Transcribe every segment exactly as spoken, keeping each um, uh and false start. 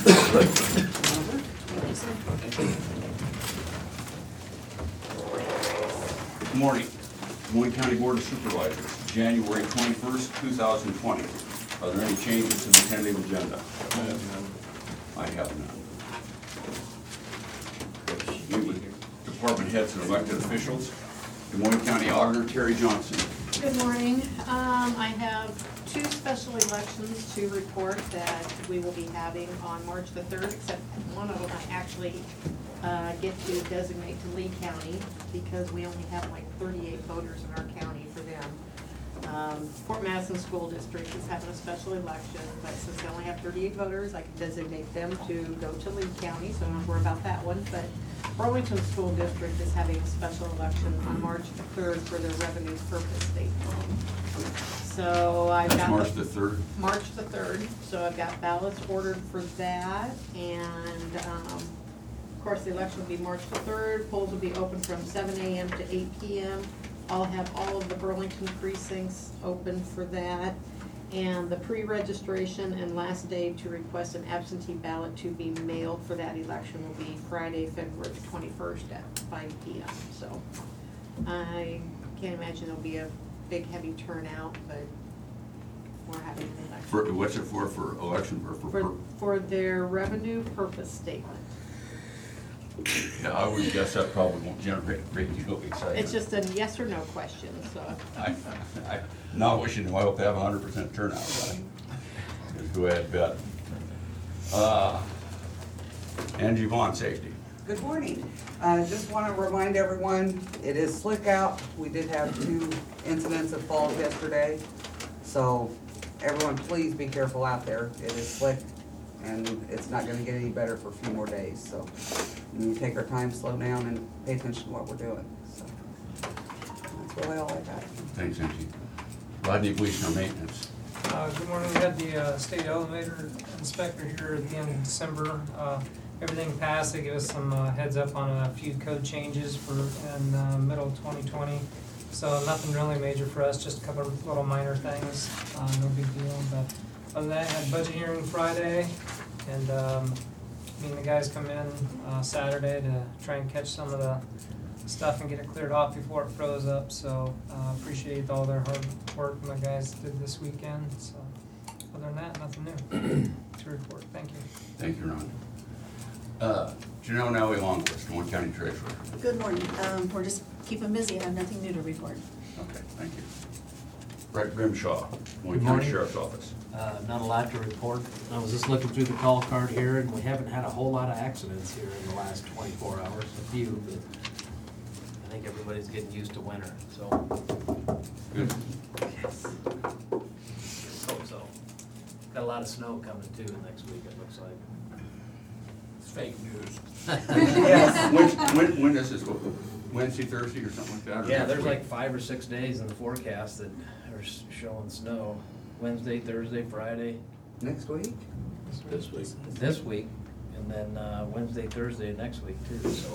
Good morning. Des Moines County Board of Supervisors, January twenty-first, two thousand twenty. Are there any changes to the tentative agenda? I have none. I have none. Meet with department heads and elected officials. Des Moines County Auditor Terry Johnson. Good morning. Um, I have two special elections to report that we will be having on March the third, except one of them I actually uh, get to designate to Lee County because we only have like thirty-eight voters in our county for them. Um, Fort Madison School District is having a special election, but since they only have thirty-eight voters, I can designate them to go to Lee County, so don't worry about that one. But Burlington School District is having a special election on March the third for their revenue purpose statement. So I've That's got. March the third? March the third, so I've got ballots ordered for that, and, um, of course, the election will be March the third, polls will be open from seven A M to eight P M I'll have all of the Burlington precincts open for that, and the pre-registration and last day to request an absentee ballot to be mailed for that election will be Friday, February twenty-first at five P M So I can't imagine there'll be a big, heavy turnout, but we're having an election. For, what's it for, for election, or for? For, for their revenue purpose statement. Yeah, I would guess that probably won't generate a great deal of excitement. It's just a yes or no question, so. I, I, not wishing you, I hope to have a hundred percent turnout, but go ahead, bet. Uh, Angie Vaughn, safety. Good morning. Uh, just want to remind everyone, it is slick out. We did have two incidents of falls yesterday. So everyone, please be careful out there. It is slick and it's not going to get any better for a few more days. So we need to take our time, slow down, and pay attention to what we're doing. So that's really all I got. Thanks, Angie. Rodney Gleason, maintenance. Uh, good morning. We had the uh, state elevator inspector here at the end of December. Uh, everything passed. They gave us some uh, heads up on a few code changes for in uh, middle of twenty twenty. So nothing really major for us, just a couple of little minor things. Uh, no big deal. But other than that, had budget hearing Friday, and um, me and the guys come in uh, Saturday to try and catch some of the stuff and get it cleared off before it froze up. So uh, appreciate all their hard work my guys did this weekend. So other than that, nothing new to report. Thank you. Thank you, Ron. Uh, Janelle Nally Longquist, Des Moines County Treasurer. Good morning. Um, we're just keeping busy. I have nothing new to report. Okay, thank you. Brett Grimshaw, Des Moines Good County morning. Sheriff's Office. Uh, not a lot to report. I was just looking through the call card here, and we haven't had a whole lot of accidents here in the last twenty-four hours. A few, but I think everybody's getting used to winter, so. Good. Hope so. Got a lot of snow coming too next week, it looks like. It's fake news. Yes. When, when, when does this go? Wednesday, Thursday, or something like that? or Yeah, next there's week? like five or six days in the forecast that are s- showing snow. Wednesday, Thursday, Friday, Next week? this week, this week, and then uh, Wednesday, Thursday next week too, so.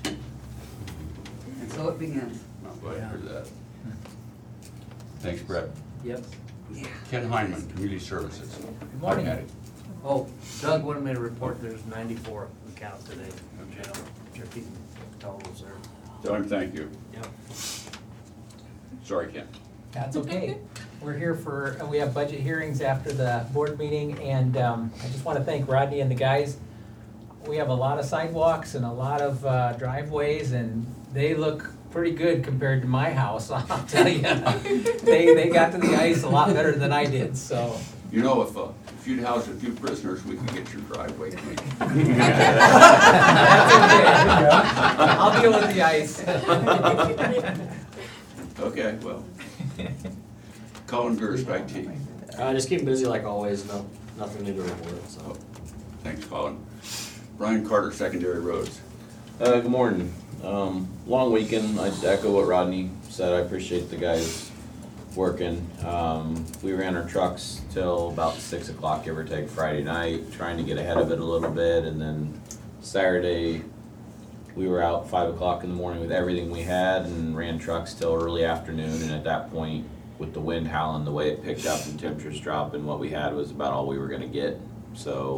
And so it begins. I'm glad to hear that. Thanks, Brett. Yep. Yeah. Ken Hyman, Community Services. Good morning. Hi, Patty. Oh, Doug wanted me to report there's ninety-four accounts today in jail. You're keeping totals there. Tell him thank you. Yep. Sorry, Ken. That's okay. We're here for, we have budget hearings after the board meeting, and um, I just want to thank Rodney and the guys. We have a lot of sidewalks and a lot of uh, driveways, and they look pretty good compared to my house, I'll tell you. They, they got to the ice a lot better than I did, so. You know, if, uh, if you'd house a few prisoners, we could get your driveway clean. That's okay. I'll deal with the ice. Okay, well. Colin Gerst, I T. Uh, just keep busy like always, no, nothing new to report, so. Oh, thanks, Colin. Brian Carter, Secondary Roads. Uh, good morning. Um, long weekend, I echo what Rodney said, I appreciate the guys working. Um, we ran our trucks till about six o'clock, give or take, Friday night, trying to get ahead of it a little bit, and then Saturday, we were out five o'clock in the morning with everything we had and ran trucks till early afternoon, and at that point, with the wind howling, the way it picked up and temperatures dropping, what we had was about all we were gonna get. So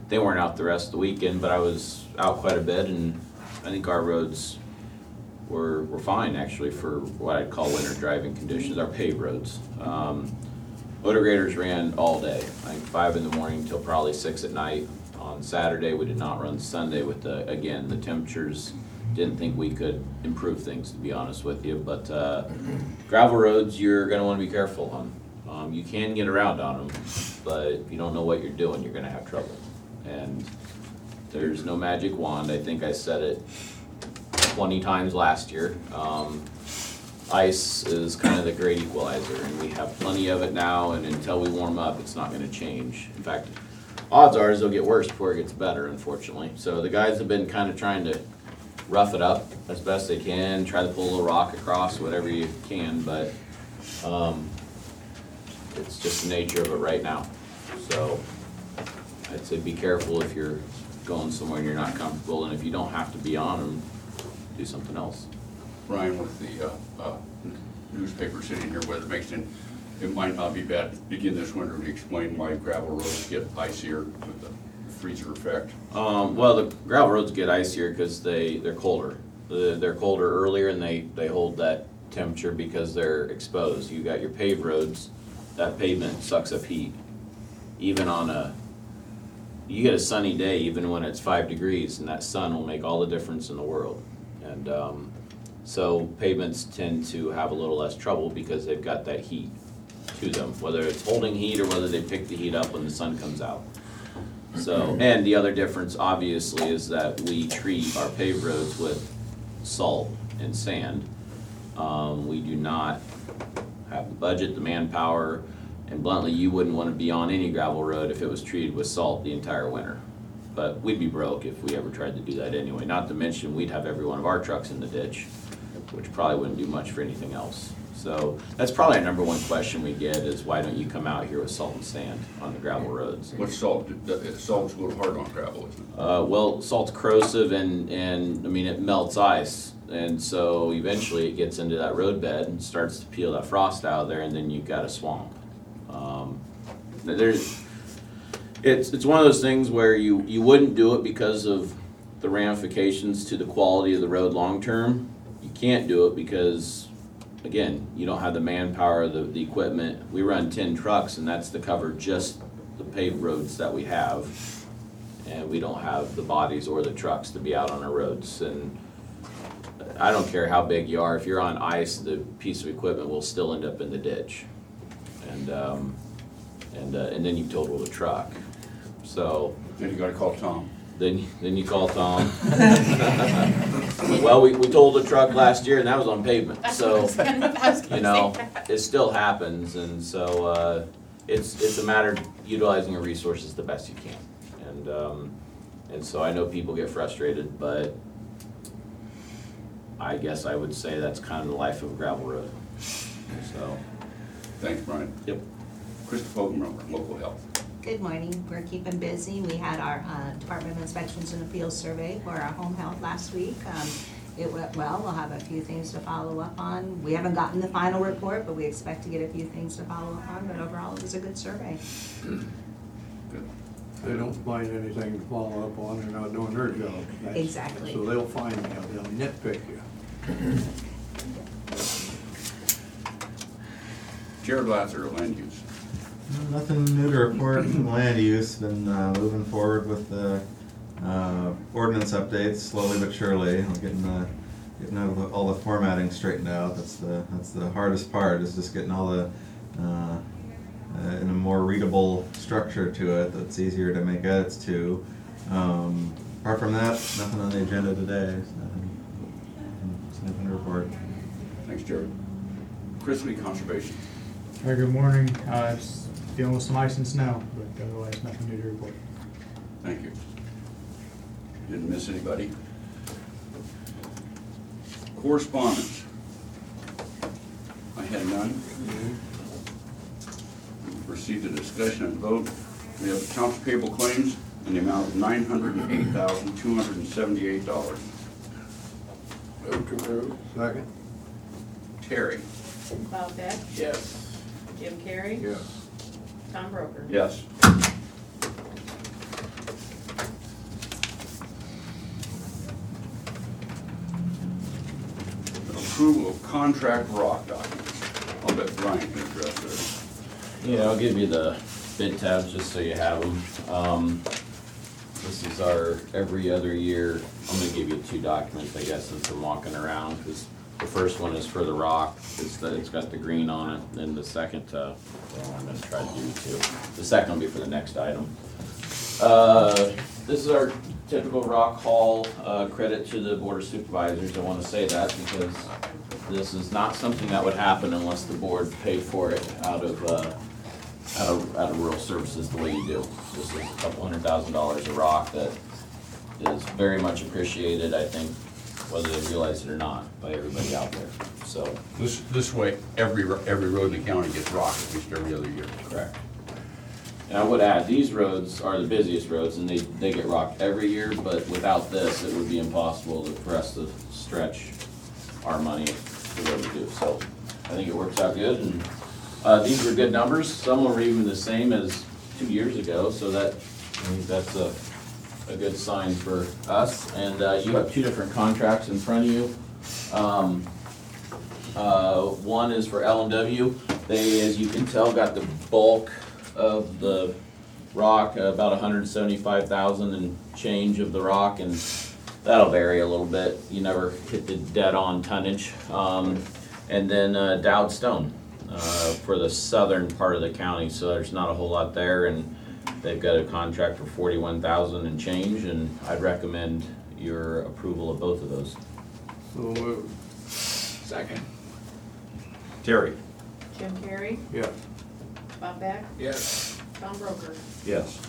they weren't out the rest of the weekend, but I was out quite a bit, and I think our roads were, were fine actually for what I'd call winter driving conditions, our paved roads. Um, motor graders ran all day, like five in the morning till probably six at night. On Saturday, we did not run Sunday with the, again, the temperatures, didn't think we could improve things, to be honest with you, but, uh, gravel roads, you're gonna wanna be careful on. Um, you can get around on them, but if you don't know what you're doing, you're gonna have trouble. And there's no magic wand, I think I said it twenty times last year. Um, ice is kind of the great equalizer, and we have plenty of it now, and until we warm up, it's not gonna change. In fact, odds are it'll get worse before it gets better, unfortunately. So the guys have been kind of trying to rough it up as best they can, try to pull a little rock across, whatever you can, but, um, it's just the nature of it right now. So I'd say be careful if you're going somewhere and you're not comfortable, and if you don't have to be on them, do something else. Ryan, with the uh, uh, newspaper sitting here, weather mason, it might not be bad to begin this winter to explain why gravel roads get icier with the freezer effect. Um, well, the gravel roads get icier because they, they're colder. The- They're colder earlier, and they, they hold that temperature because they're exposed. You got your paved roads, that pavement sucks up heat. Even on a, you get a sunny day, even when it's five degrees, and that sun will make all the difference in the world. And um, so pavements tend to have a little less trouble because they've got that heat to them, whether it's holding heat or whether they pick the heat up when the sun comes out. So, and the other difference obviously is that we treat our paved roads with salt and sand. Um, we do not have the budget, the manpower, and bluntly, you wouldn't want to be on any gravel road if it was treated with salt the entire winter. But we'd be broke if we ever tried to do that anyway, not to mention we'd have every one of our trucks in the ditch, which probably wouldn't do much for anything else. So that's probably our number one question we get is why don't you come out here with salt and sand on the gravel roads? What's salt? Salt's a little hard on gravel, isn't it? Uh, well, salt's corrosive and, and, I mean, it melts ice. And so eventually it gets into that road bed and starts to peel that frost out of there, and then you've got a swamp. Um, there's, it's, it's one of those things where you, you wouldn't do it because of the ramifications to the quality of the road long-term. You can't do it because, again, you don't have the manpower, the, the equipment. We run ten trucks, and that's to cover just the paved roads that we have. And we don't have the bodies or the trucks to be out on our roads. And I don't care how big you are, if you're on ice, the piece of equipment will still end up in the ditch. And, um, and, uh, and then you total the truck. So, Then you gotta call Tom. then, then you call Tom. Well, we, we totaled a truck last year, and that was on pavement, That's what I so, was gonna- I was gonna you know, say that. it still happens, and so, uh, it's, it's a matter of utilizing your resources the best you can. And, um, and so I know people get frustrated, but I guess I would say that's kind of the life of a gravel road, so. Thanks, Brian. Yep. Christopher Fogelmiller, local health. Good morning, we're keeping busy. We had our uh, Department of Inspections and Appeals survey for our home health last week. Um, It went well, we'll have a few things to follow up on. We haven't gotten the final report, but we expect to get a few things to follow up on, but overall, it was a good survey. Good. They don't find anything to follow up on, they're not doing their job. That's- Exactly. So they'll find you, they'll nitpick you. Jared Lather, land use. Nothing new to report from land use. Been uh, moving forward with the uh, ordinance updates slowly but surely. We're getting the getting all the, all the formatting straightened out. That's the that's the hardest part, is just getting all the uh, uh, in a more readable structure to it that's easier to make edits to. Um, apart from that, nothing on the agenda today. So nothing, nothing to report. Thanks, Jared. Chris Lee, conservation. Hi, good morning. Uh, just dealing with some ice and snow, but otherwise nothing new to report. Thank you. Didn't miss anybody. Correspondence. I had none. We'll proceed to discussion and vote. We have accounts payable claims in the amount of nine hundred eight thousand two hundred seventy-eight dollars. Move to approve. Second? Terry. Bob Beck, Yes. Jim Carrey, Yes. Tom Broker. Yes. approval of contract rock documents. I'll bet Brian can address this. Yeah, I'll give you the bid tabs just so you have them. Um, this is our every other year, I'm gonna give you two documents, I guess, since I'm walking around, because the first one is for the rock, it's the, it's got the green on it, and the second, uh, well, I'm gonna try to do two. The second will be for the next item. Uh, this is our typical rock haul, uh, credit to the board of supervisors, I wanna say that, because this is not something that would happen unless the board paid for it out of, uh, out of, out of rural services the way you do. This is a couple hundred thousand dollars of rock that is very much appreciated, I think, whether they realize it or not, by everybody out there, so. This, this way, every, ro- every road in the county gets rock at least every other year. Correct. And I would add, these roads are the busiest roads, and they, they get rocked every year, but without this, it would be impossible to- for us to stretch our money the way we do, so I think it works out good, and, uh, these were good numbers, some were even the same as two years ago, so that, I think that's a, a good sign for us, and, uh, you have two different contracts in front of you. Um, uh, one is for L and W, they, as you can tell, got the bulk of the rock, uh, about one hundred seventy-five thousand and change of the rock, and that'll vary a little bit. You never hit the dead-on tonnage. Um, and then uh, Dowd Stone uh, for the southern part of the county, so there's not a whole lot there, and they've got a contract for forty-one thousand and change, and I'd recommend your approval of both of those. So moved. Second. Terry? Jim Carrey, Yeah. Bob Beck, Yes. Tom Broker. Yes.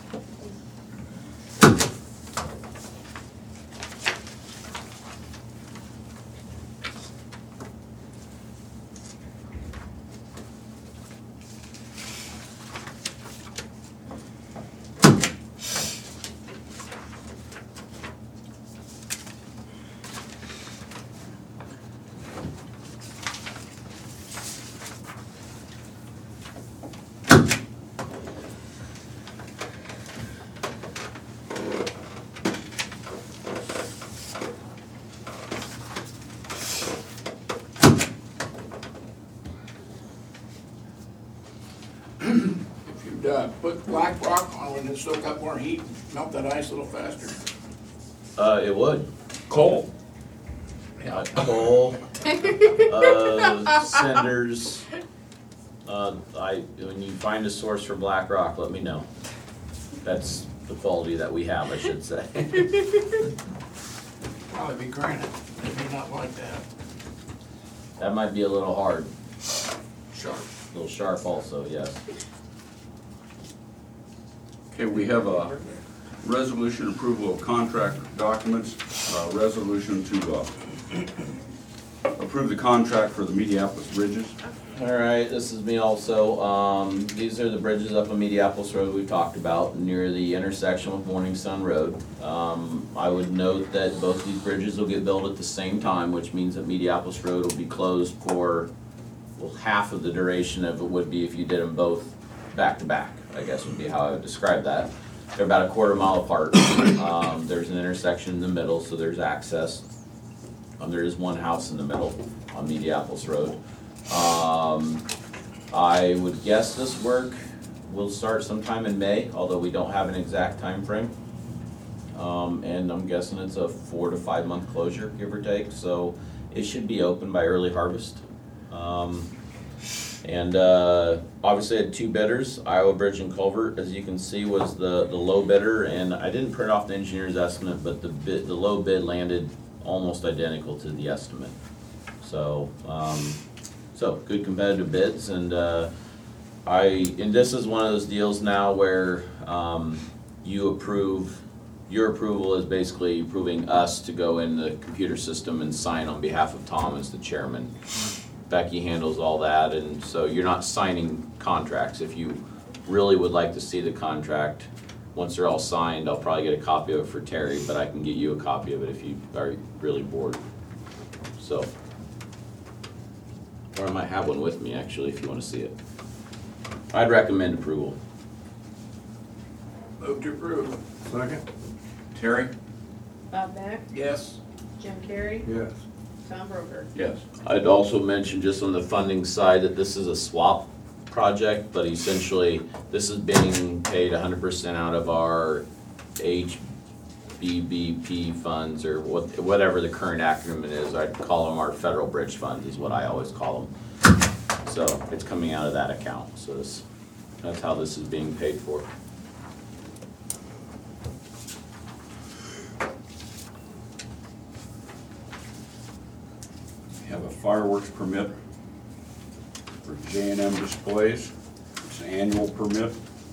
If you'd uh, put black rock on, would it soak up more heat, melt that ice a little faster? Uh, it would. Coal. Uh, coal, uh, cinders. Uh, I, when you find a source for black rock, let me know. That's the quality that we have, I should say. Probably be granite, maybe not like that. That might be a little hard, Sharp. a little sharp also, yes. Okay, we have a resolution approval of contract documents, uh, resolution to, uh, approve the contract for the Mediapolis bridges. All right, this is me also. Um, these are the bridges up on Mediapolis Road we've talked about, near the intersection with Morning Sun Road. Um, I would note that both these bridges will get built at the same time, which means that Mediapolis Road will be closed for, well, half of the duration of it would be if you did them both back to back, I guess would be how I would describe that. They're about a quarter mile apart. Um, there's an intersection in the middle, so there's access. Um, there is one house in the middle on Mediapolis Road. Um, I would guess this work will start sometime in May, although we don't have an exact time frame. Um, and I'm guessing it's a four to five month closure, give or take, so it should be open by early harvest. Um, and uh, obviously I had two bidders. Iowa Bridge and Culvert, as you can see, was the, the low bidder, and I didn't print off the engineer's estimate, but the bid, the low bid landed almost identical to the estimate. So, um, so good competitive bids, and uh, I, and this is one of those deals now where um, you approve, your approval is basically approving us to go in the computer system and sign on behalf of Tom as the chairman. Becky handles all that, and so you're not signing contracts. If you really would like to see the contract, once they're all signed, I'll probably get a copy of it for Terry, but I can get you a copy of it if you are really bored. So, or I might have one with me actually if you want to see it. I'd recommend approval. Move to approve. Second? Terry? Bob Beck, Yes. Jim Carrey, Yes. Tom Broker? Yes. I'd also mention just on the funding side that this is a swap project, but essentially this is being paid hundred percent out of our H B B P funds or what, whatever the current acronym is. I'd call them our federal bridge funds is what I always call them. So it's coming out of that account. So this, that's how this is being paid for. We have a fireworks permit for J and M Displays. It's an annual permit.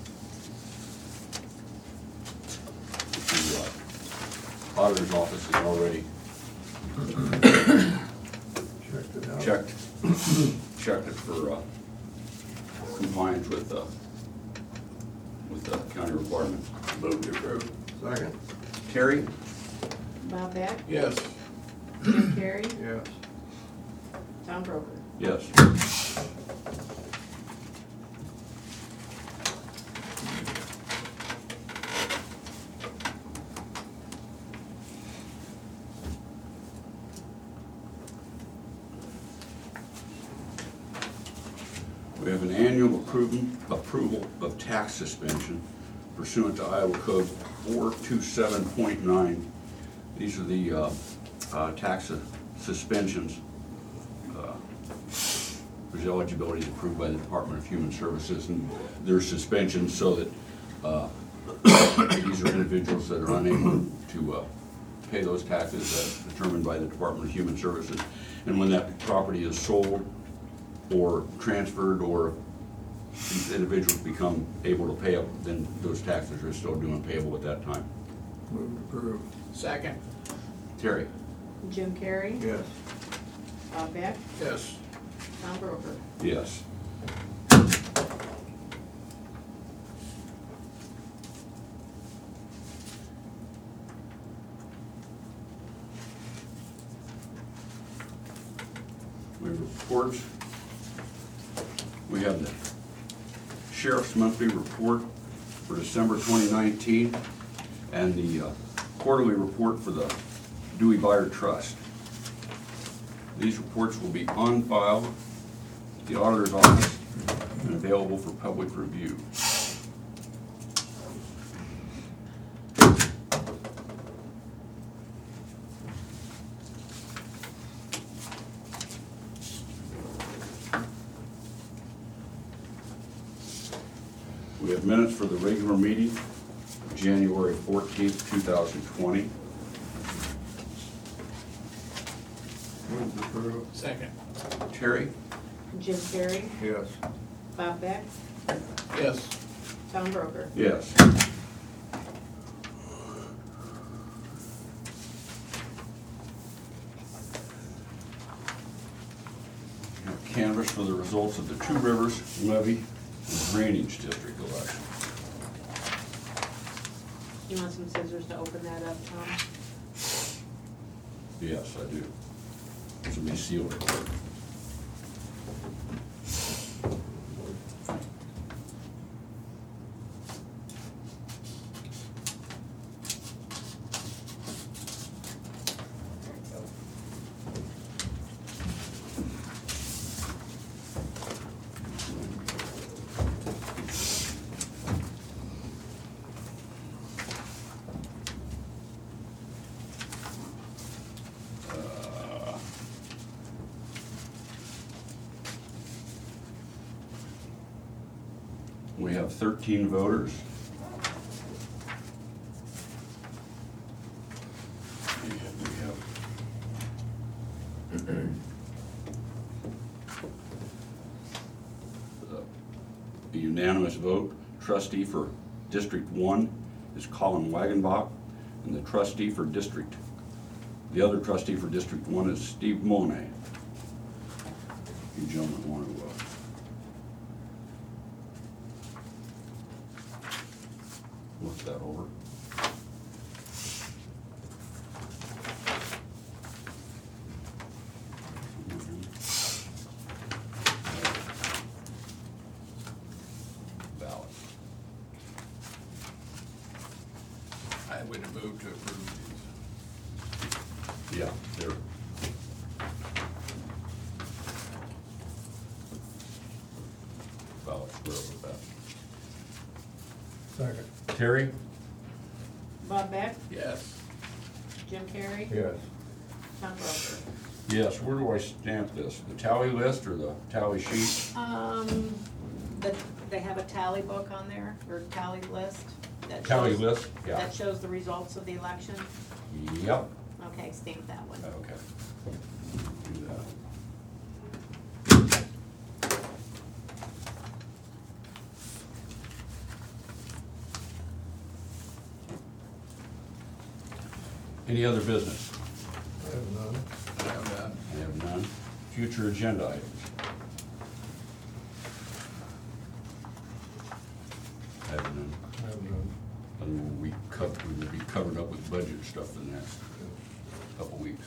The uh, auditor's office has already Checked it out. checked, checked it for uh, compliance with, uh, with the county requirements. Move to approve. Second? Terry? Bob Beck? Yes. Jim Carrey? Yes. Tom Broker? Yes. We have an annual approval, approval of tax suspension pursuant to Iowa Code four two seven point nine. These are the uh, uh, tax suspensions. uh, Whose eligibility is approved by the Department of Human Services, and their suspensions so that uh, these are individuals that are unable to uh, pay those taxes as determined by the Department of Human Services. And when that property is sold or transferred, or these individuals become able to pay up, then those taxes are still due and payable at that time. Move to approve. Second. Terry? Jim Carrey? Yes. Bob Beck? Yes. Tom Broker? Yes. We have reports. We have the Sheriff's Monthly Report for December twenty nineteen and the uh, quarterly report for the Dewey Buyer Trust. These reports will be on file at the auditor's office and available for public review. We have minutes for the regular meeting, January fourteenth, two thousand twenty. Move to approve. Second. Terry? Jim Carrey? Yes. Bob Beck? Yes. Tom Broker? Yes. We have canvass for the results of the Two Rivers levy and drainage district election. You want some scissors to open that up, Tom? Yes, I do. This will be sealed. We have thirteen voters. And we have a unanimous vote. Trustee for District One is Colin Wagenbach, and the trustee for District, the other trustee for District One is Steve Monet. You gentlemen want to uh, look that over. Ballot. I would have moved to approve these. Yeah, they're, Terry? Bob Beck, Yes. Jim Carrey, Yes. Tom Broker. Yes, where do I stamp this? The tally list or the tally sheet? Um, the, they have a tally book on there, or tally list. that Tally shows- list, yeah. That shows the results of the election. Yep, Okay, stamp that one. okay. Do that. Any other business? I have none. I have that. I have none. Future agenda items. I have none. I have none. And we'll be covered, we will be covered up with budget stuff for the next couple weeks.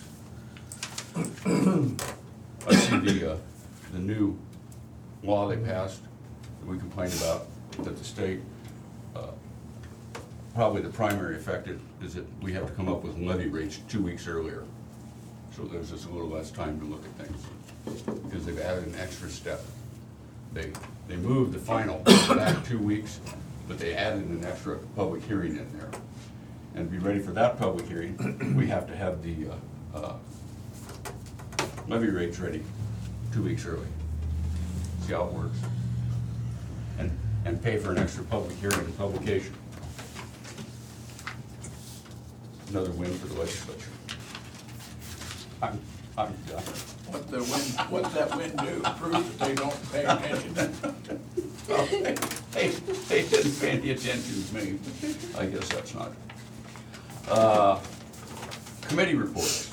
I see the, uh, the new law they passed that we complained about, that the state, uh, probably the primary effect is- is that we have to come up with levy rates two weeks earlier. So there's just a little less time to look at things, because they've added an extra step. They, they moved the final back two weeks, but they added an extra public hearing in there. And to be ready for that public hearing, we have to have the, uh, uh, levy rates ready two weeks early. See how it works? And, and pay for an extra public hearing and publication. Another win for the legislature. I'm, I'm done. What the wind, what's that wind do? Prove that they don't pay attention. Well, They, they, they didn't pay any attention to me. I guess that's not. Uh, Committee reports.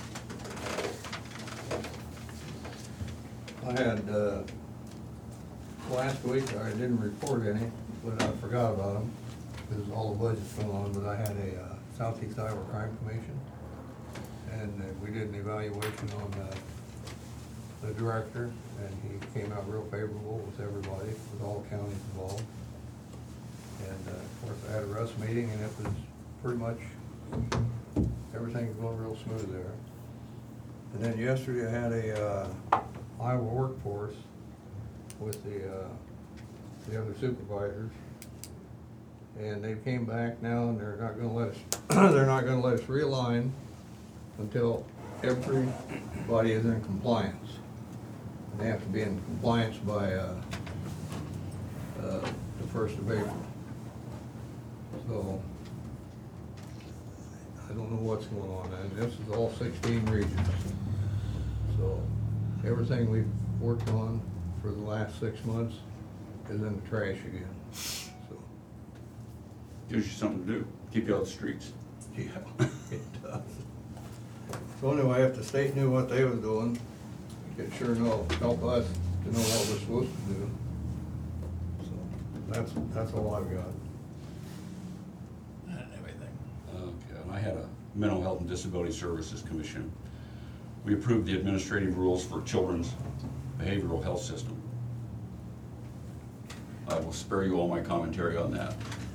I had, uh, last week, I didn't report any, but I forgot about them, because all the budget's going on, but I had a uh, Southeast Iowa Crime Commission, and uh, we did an evaluation on uh, the director, and he came out real favorable with everybody, with all counties involved. And uh, of course, I had a Russ meeting, and it was pretty much, everything's going real smooth there. And then yesterday, I had a uh, Iowa workforce with the, uh, the other supervisors. And they came back now and they're not gonna let us, they're not gonna let us realign until everybody is in compliance. And they have to be in compliance by, uh, uh, the first of April. So, I don't know what's going on, and this is all sixteen regions. So, everything we've worked on for the last six months is in the trash again, so. Gives you something to do, keep you out of the streets. Yeah, it does. So anyway, if the state knew what they was doing, it sure know, help us to know what we're supposed to do. So, that's, that's all I've got. And everything. Okay, and I had a Mental Health and Disability Services Commission. We approved the administrative rules for children's behavioral health system. I will spare you all my commentary on that.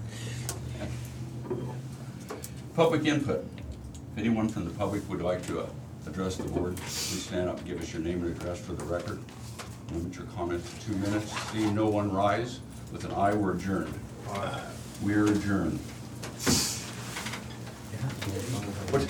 Public input. If anyone from the public would like to uh, address the board, please stand up and give us your name and address for the record. Limit your comments to two minutes. Seeing no one rise, with an aye, we're adjourned. We're adjourned. What?